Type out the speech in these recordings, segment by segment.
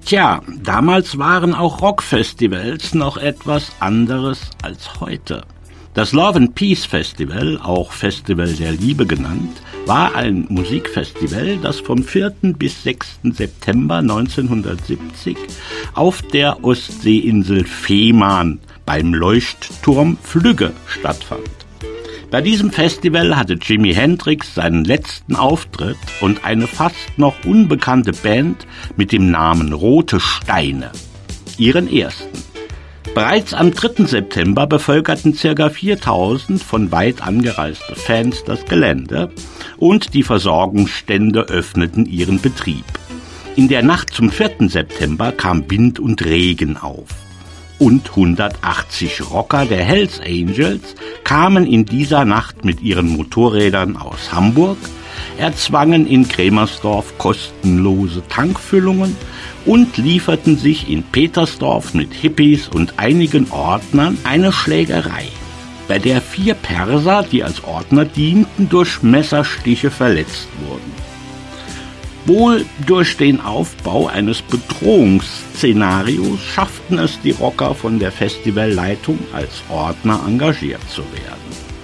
Tja, damals waren auch Rockfestivals noch etwas anderes als heute. Das Love and Peace Festival, auch Festival der Liebe genannt, war ein Musikfestival, das vom 4. bis 6. September 1970 auf der Ostseeinsel Fehmarn beim Leuchtturm Flügge stattfand. Bei diesem Festival hatte Jimi Hendrix seinen letzten Auftritt und eine fast noch unbekannte Band mit dem Namen Rote Steine ihren ersten. Bereits am 3. September bevölkerten ca. 4.000 von weit angereiste Fans das Gelände und die Versorgungsstände öffneten ihren Betrieb. In der Nacht zum 4. September kam Wind und Regen auf. Und 180 Rocker der Hells Angels kamen in dieser Nacht mit ihren Motorrädern aus Hamburg, erzwangen in Krämersdorf kostenlose Tankfüllungen und lieferten sich in Petersdorf mit Hippies und einigen Ordnern eine Schlägerei, bei der 4 Perser, die als Ordner dienten, durch Messerstiche verletzt wurden. Wohl durch den Aufbau eines Bedrohungsszenarios schafften es die Rocker von der Festivalleitung als Ordner engagiert zu werden.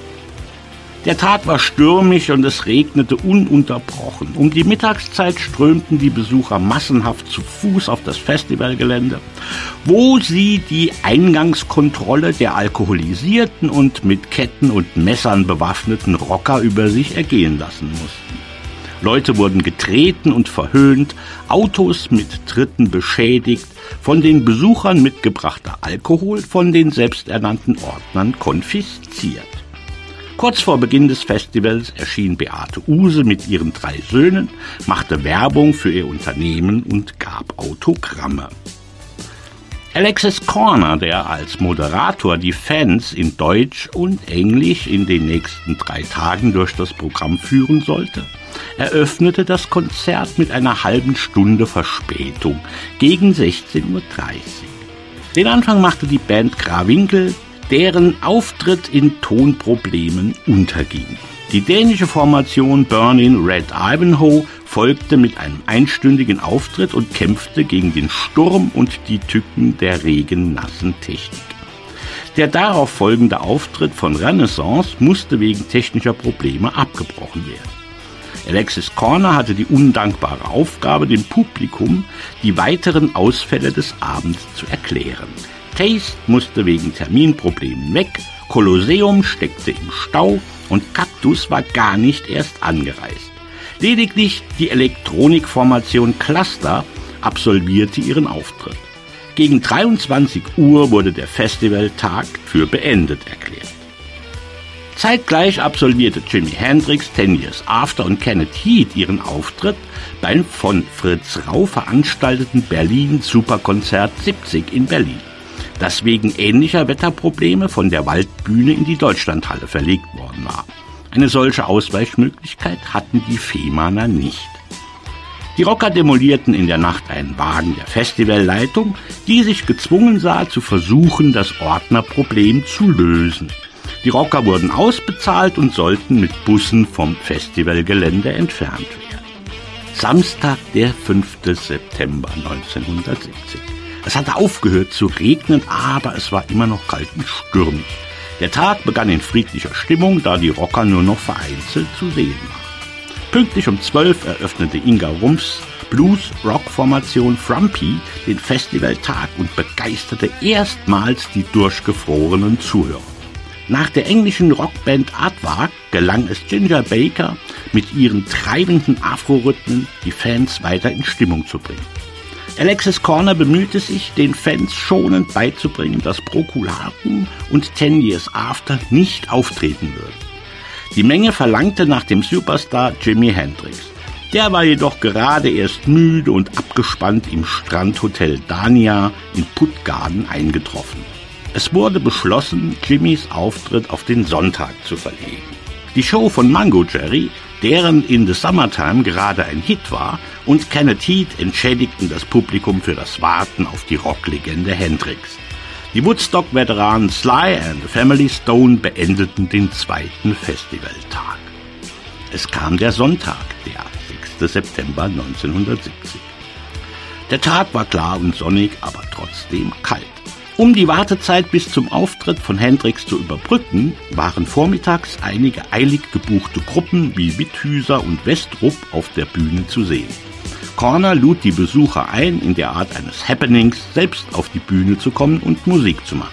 Der Tag war stürmisch und es regnete ununterbrochen. Um die Mittagszeit strömten die Besucher massenhaft zu Fuß auf das Festivalgelände, wo sie die Eingangskontrolle der alkoholisierten und mit Ketten und Messern bewaffneten Rocker über sich ergehen lassen mussten. Leute wurden getreten und verhöhnt, Autos mit Tritten beschädigt, von den Besuchern mitgebrachter Alkohol von den selbsternannten Ordnern konfisziert. Kurz vor Beginn des Festivals erschien Beate Uhse mit ihren 3 Söhnen, machte Werbung für ihr Unternehmen und gab Autogramme. Alexis Korner, der als Moderator die Fans in Deutsch und Englisch in den nächsten 3 Tagen durch das Programm führen sollte, eröffnete das Konzert mit einer halben Stunde Verspätung gegen 16:30 Uhr. Den Anfang machte die Band Krawinkel, deren Auftritt in Tonproblemen unterging. Die dänische Formation Burning Red Ivanhoe folgte mit einem einstündigen Auftritt und kämpfte gegen den Sturm und die Tücken der regennassen Technik. Der darauf folgende Auftritt von Renaissance musste wegen technischer Probleme abgebrochen werden. Alexis Korner hatte die undankbare Aufgabe, dem Publikum die weiteren Ausfälle des Abends zu erklären. Taste musste wegen Terminproblemen weg, Kolosseum steckte im Stau und Kaktus war gar nicht erst angereist. Lediglich die Elektronikformation Cluster absolvierte ihren Auftritt. Gegen 23 Uhr wurde der Festivaltag für beendet erklärt. Zeitgleich absolvierte Jimi Hendrix, 10 Years After und Kenneth Heat ihren Auftritt beim von Fritz Rau veranstalteten Berlin Superkonzert 70 in Berlin, das wegen ähnlicher Wetterprobleme von der Waldbühne in die Deutschlandhalle verlegt worden war. Eine solche Ausweichmöglichkeit hatten die Fehmarner nicht. Die Rocker demolierten in der Nacht einen Wagen der Festivalleitung, die sich gezwungen sah, zu versuchen, das Ordnerproblem zu lösen. Die Rocker wurden ausbezahlt und sollten mit Bussen vom Festivalgelände entfernt werden. Samstag, der 5. September 1970. Es hatte aufgehört zu regnen, aber es war immer noch kalt und stürmisch. Der Tag begann in friedlicher Stimmung, da die Rocker nur noch vereinzelt zu sehen waren. Pünktlich um 12 eröffnete Inga Rumpfs Blues-Rock-Formation Frumpy den Festivaltag und begeisterte erstmals die durchgefrorenen Zuhörer. Nach der englischen Rockband Aardvark gelang es Ginger Baker, mit ihren treibenden Afro-Rhythmen die Fans weiter in Stimmung zu bringen. Alexis Korner bemühte sich, den Fans schonend beizubringen, dass Procol Harum und 10 Years After nicht auftreten würden. Die Menge verlangte nach dem Superstar Jimi Hendrix. Der war jedoch gerade erst müde und abgespannt im Strandhotel Dania in Puttgarden eingetroffen. Es wurde beschlossen, Jimmys Auftritt auf den Sonntag zu verlegen. Die Show von Mango Jerry, deren In the Summertime gerade ein Hit war, und Kenneth Heat entschädigten das Publikum für das Warten auf die Rocklegende Hendrix. Die Woodstock-Veteranen Sly and the Family Stone beendeten den 2. Festivaltag. Es kam der Sonntag, der 6. September 1970. Der Tag war klar und sonnig, aber trotzdem kalt. Um die Wartezeit bis zum Auftritt von Hendrix zu überbrücken, waren vormittags einige eilig gebuchte Gruppen wie Witthüser und Westrup auf der Bühne zu sehen. Corner lud die Besucher ein, in der Art eines Happenings selbst auf die Bühne zu kommen und Musik zu machen.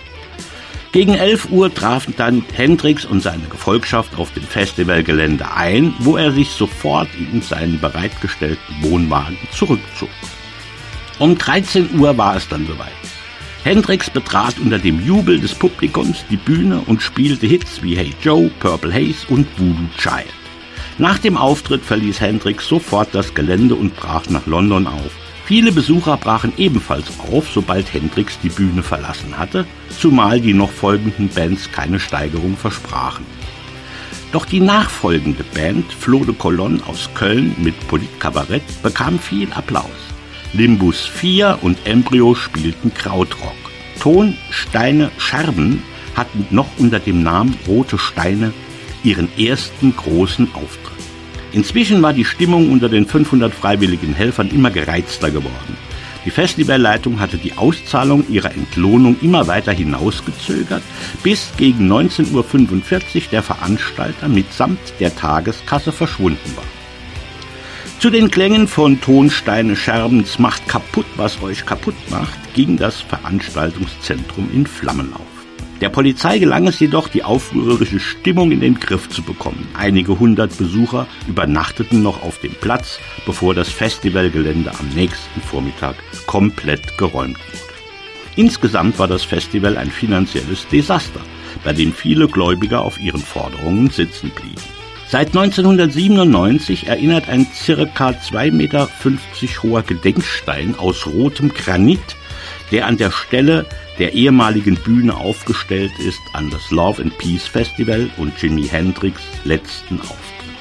Gegen 11 Uhr trafen dann Hendrix und seine Gefolgschaft auf dem Festivalgelände ein, wo er sich sofort in seinen bereitgestellten Wohnwagen zurückzog. Um 13 Uhr war es dann soweit. Hendrix betrat unter dem Jubel des Publikums die Bühne und spielte Hits wie Hey Joe, Purple Haze und Voodoo Child. Nach dem Auftritt verließ Hendrix sofort das Gelände und brach nach London auf. Viele Besucher brachen ebenfalls auf, sobald Hendrix die Bühne verlassen hatte, zumal die noch folgenden Bands keine Steigerung versprachen. Doch die nachfolgende Band, Flo de Colonne aus Köln mit Politkabarett, bekam viel Applaus. Limbus 4 und Embryo spielten Krautrock. Ton, Steine, Scherben hatten noch unter dem Namen Rote Steine ihren ersten großen Auftritt. Inzwischen war die Stimmung unter den 500 freiwilligen Helfern immer gereizter geworden. Die Festivalleitung hatte die Auszahlung ihrer Entlohnung immer weiter hinausgezögert, bis gegen 19:45 Uhr der Veranstalter mitsamt der Tageskasse verschwunden war. Zu den Klängen von Tonsteine Scherbens macht kaputt, was euch kaputt macht, ging das Veranstaltungszentrum in Flammen auf. Der Polizei gelang es jedoch, die aufrührerische Stimmung in den Griff zu bekommen. Einige hundert Besucher übernachteten noch auf dem Platz, bevor das Festivalgelände am nächsten Vormittag komplett geräumt wurde. Insgesamt war das Festival ein finanzielles Desaster, bei dem viele Gläubiger auf ihren Forderungen sitzen blieben. Seit 1997 erinnert ein ca. 2,50 Meter hoher Gedenkstein aus rotem Granit, der an der Stelle der ehemaligen Bühne aufgestellt ist, an das Love and Peace Festival und Jimi Hendrix' letzten Auftritt.